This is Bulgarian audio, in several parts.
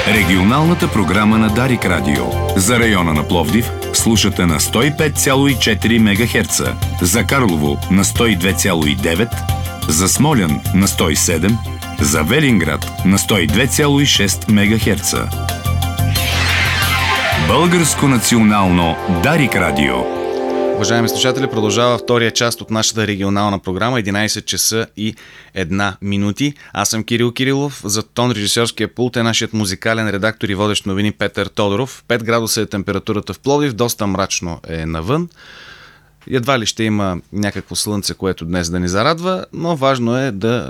Регионалната програма на Дарик Радио. За района на Пловдив слушате на 105,4 МГц, за Карлово на 102,9, за Смолян на 107, за Велинград на 102,6 МГц. Българско национално Дарик Радио. Уважаеми слушатели, продължава втория част от нашата регионална програма, 11 часа и 1 минути. Аз съм Кирил Кирилов, за тон режисьорския пулт е нашият музикален редактор и водещ новини Петър Тодоров. 5 градуса е температурата в Пловдив, доста мрачно е навън. Едва ли ще има някакво слънце, което днес да ни зарадва, но важно е да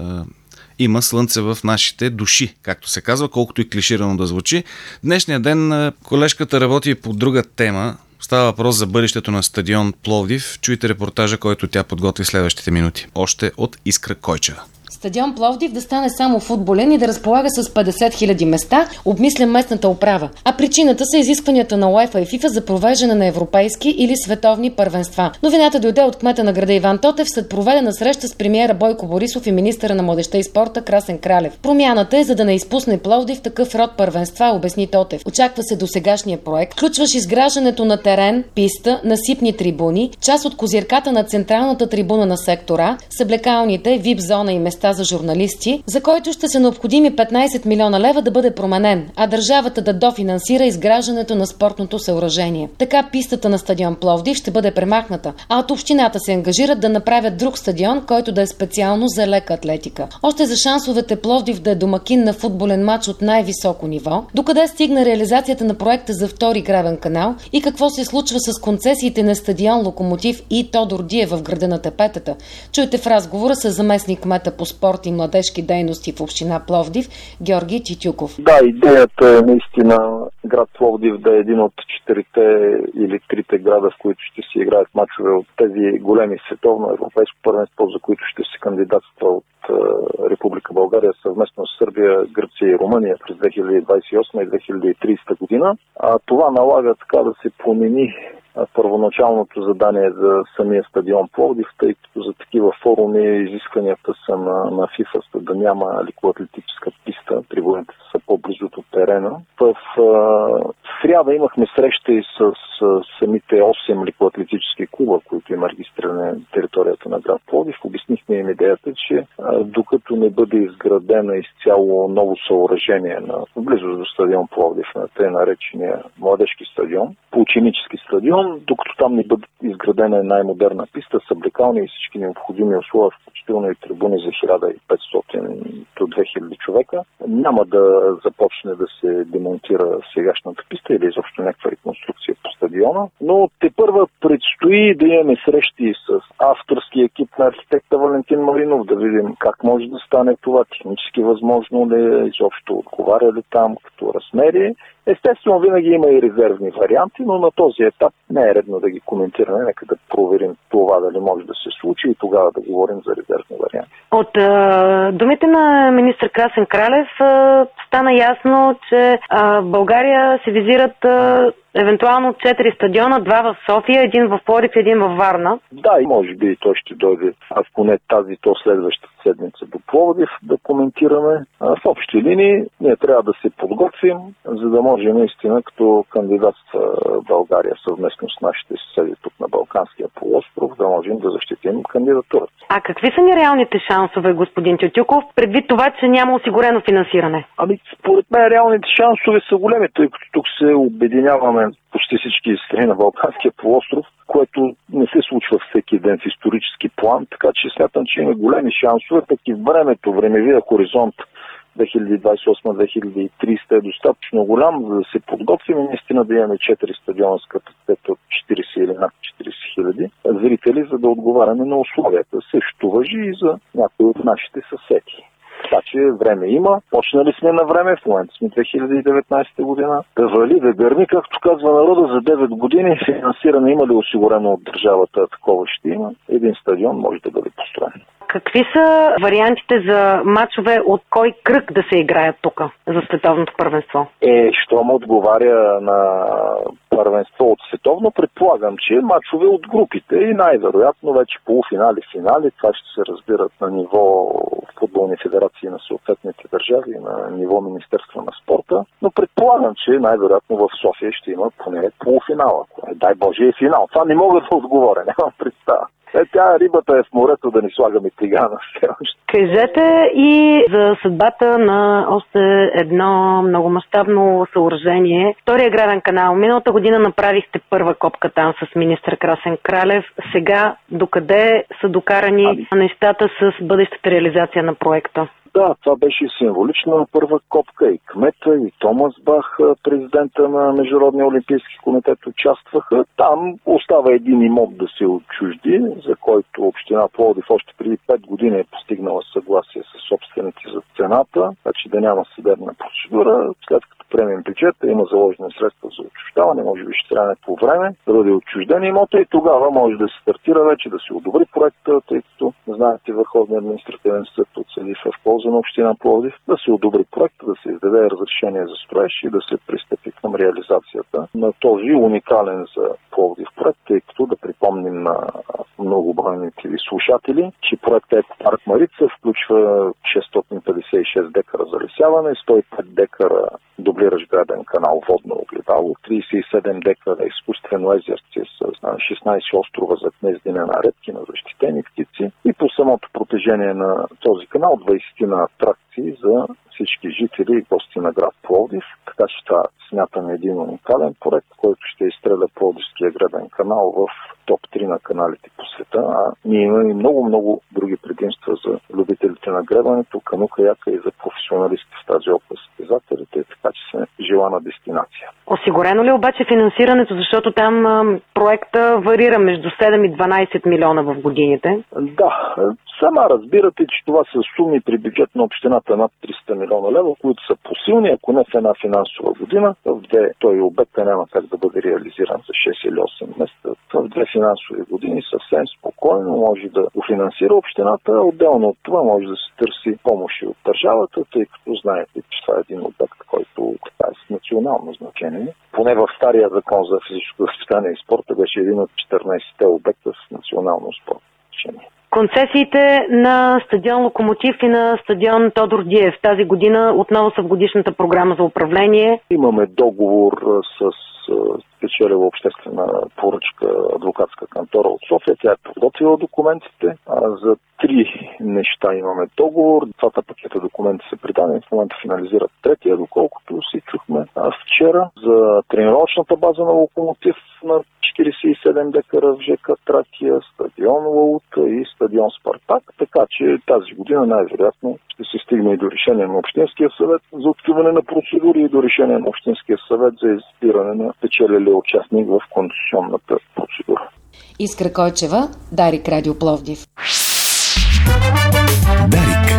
има слънце в нашите души, както се казва, колкото и клиширано да звучи. Днешния ден колежката работи по друга тема. Става въпрос за бъдещето на стадион Пловдив. Чуйте репортажа, който тя подготви следващите минути. Още от Искра Койчева. Стадион Пловдив да стане само футболен и да разполага с 50 000 места, обмисля местната управа. А причината са изискванията на УЕФА и ФИФА за провеждане на европейски или световни първенства. Новината дойде от кмета на града Иван Тотев след проведена среща с премиера Бойко Борисов и министъра на младежта и спорта Красен Кралев. Промяната е за да не изпусне Пловдив такъв род първенства, обясни Тотев. Очаква се досегашния проект, включващ изграждането на терен, писта, насипни трибуни, част от козирката на централната трибуна на сектора, съблекалните, вип зона и места за журналисти, за който ще са необходими 15 милиона лева да бъде променен, а държавата да дофинансира изграждането на спортното съоръжение. Така пистата на стадион Пловдив ще бъде премахната, а от общината се ангажират да направят друг стадион, който да е специално за лека атлетика. Още за шансовете Пловдив да е домакин на футболен матч от най-високо ниво, докъде стигна реализацията на проекта за втори гребен канал и какво се случва с концесиите на стадион Локомотив и Тодор Диев в града на Тепетата. Чуйте в разговора с заместник кмета по спорт и младежки дейности в община Пловдив Георги Титюков. Да, идеята е наистина град Пловдив да е един от 4 или 3 града, в които ще се играят мачове от тези големи световно европейско първенство, за които ще се кандидатства от Република България съвместно с Сърбия, Гърция и Румъния през 2028 и 2030 година. Това налага така да се промени първоначалното задание за самия стадион Пловдив, тъй като за такива форуми изискванията са на ФИФА, да няма лекоатлетическа писта, трибуните са по-близо от терена. В сряда имахме среща и с самите 8 лекоатлетически клуба, които има регистрирани на територията на град Пловдив. Обяснихме им идеята, че докато не бъде изградена изцяло ново съоръжение в близост до стадион Пловдив, на тъй наречения младежки стадион, ученически стадион, докато там не бъде изградена най-модерна писта, съблекални и всички необходими условия, включително и трибуни за 1500 до 2000 човека, няма да започне да се демонтира сегашната писта или изобщо някаква реконструкция по стадиона. Но тепърва предстои да имаме срещи с авторския екип на архитекта Валентин Маринов, да видим как може да стане това, технически възможно ли, изобщо отговаря ли там като размери. Естествено, винаги има и резервни варианти, но на този етап не е редно да ги коментираме. Нека да проверим това дали може да се случи и тогава да говорим за резервни варианти. От думите на министър Красен Кралев стана ясно, че в България се визират евентуално 4 стадиона, 2 в София, 1 в Пловдив и 1 във Варна. Да, и може би той ще дойде, поне тази, то следващата седмица до Пловдив да коментираме. В общи линии ние трябва да се подготвим, за да може наистина като кандидатства България съвместно с нашите съседи тук на Балканския полуостров да можем да защитим кандидатурата. А какви са ни реалните шансове, господин Тютюков, предвид това, че няма осигурено финансиране? Според мен реалните шансове са големи, тъй като тук се обединяваме почти всички страни на Балканския полуостров, което не се случва всеки ден в исторически план, така че смятам, че има големи шансове, пък и времевия хоризонт 2028-2030 е достатъчно голям, за да се подготвим и наистина да имаме 4 стадиона с капацитет от 40 или над 40 хиляди зрители, за да отговаряме на условията. Също важи и за някои от нашите съседи. Така че време има. Почнали сме на време, в момента сме 2019 година. Да вали, да гърми, както казва народа, за 9 години. Финансиране има ли осигурено от държавата, такова ще има. Един стадион може да бъде построен. Какви са вариантите за мачове от кой кръг да се играят тук за световното първенство? Щом отговаря на първенство от световно, предполагам, че мачове от групите и най-вероятно вече полуфинали, финали. Това ще се разбират на ниво футболни федерации на съответните държави, на ниво Министерство на спорта. Но предполагам, че най-вероятно в София ще има поне полуфинал. Дай Боже и финал. Това не мога да отговоря, нямам представа. Тя рибата е в морето, да ни слагаме тигана. Кажете и за съдбата на още едно многомащабно съоръжение. Втория граден канал. Миналата година направихте първа копка там с министър Красен Кралев. Сега докъде са докарани нещата с бъдещата реализация на проекта? Да, това беше символична първа копка. И кмета, и Томас Бах, президента на Международния олимпийски комитет, участваха. Там остава един имот да се отчужди, за който община Пловдив още преди 5 години е постигнала съгласие с собственици за цената, значи да няма съдебна процедура. След като приемем бюджета, има заложени средства за отчуждаване, може би ще трябва по време да бъде отчужден имота и тогава може да се стартира вече, да се одобри проекта, тъй като, знаете, Върховният административен съд отсъди в полза на община Пловдив, да се одобри проекта, да се издаде разрешение за строеж и да се пристъпи към реализацията на този уникален за Пловдив проект, тъй като да припомним на многобройните ви слушатели, че проектът Екопарк Марица включва 656 декара залесяване, 105 декара дублиращ граден канал водно огледало, 37 декара изкуствено езерце с 16 острова за гнездене на редки, на защитени птици и по самото протежение на този канал 20 на атракции за всички жители и гости на град Пловдив. Така че това смятаме един уникален проект, който ще изстреля Пловдивския граден канал в топ 3 на каналите по света. А ние имаме и много други предимства за любителите на гребането, кану-каяка и за професионалисти в тази област, състезателите, така че сме желана дестинация. Осигурено ли обаче финансирането, защото там проекта варира между 7 и 12 милиона в годините? Да, сама разбирате, че това са суми при бюджет на общината над 300 милиона лева, които са посилни, ако не в една финансова година, в две той обекта няма как да бъде реализиран за 6 или 8 месеца. В две финансови години съвсем спокойно може да го финансира общината, отделно от това може да се търси помощ от държавата, тъй като знаете, че това е един обект, който така е с национално значение. Поне в стария закон за физическо възпитание и спорта беше един от 14-те обекта с национално спортно значение. Концесиите на стадион Локомотив и на стадион Тодор Диев тази година отново са в годишната програма за управление. Имаме договор с спечелила обществена поръчка адвокатска кантора от София. Тя е подготвила документите. За 3 неща имаме договор. Двата пакета документи са предадени. В момента финализират третия, доколкото си чухме вчера. За тренировъчната база на Локомотив на 47 декара в ЖК Тракия, стадион Лаута и стадион Спартак. Така че тази година най-вероятно ще се стигне и до решение на Общинския съвет за откриване на процедури и до решение на Общинския съвет за избиране на печелилия участник в концесионната процедура. Искра Койчева, Дарик Радио Пловдив. Дарик.